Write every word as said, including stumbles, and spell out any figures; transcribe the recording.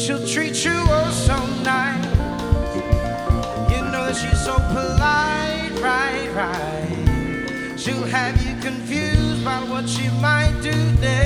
She'll treat you oh so nice. You know that she's so polite, right, right. She'll have you confused about what she might do there.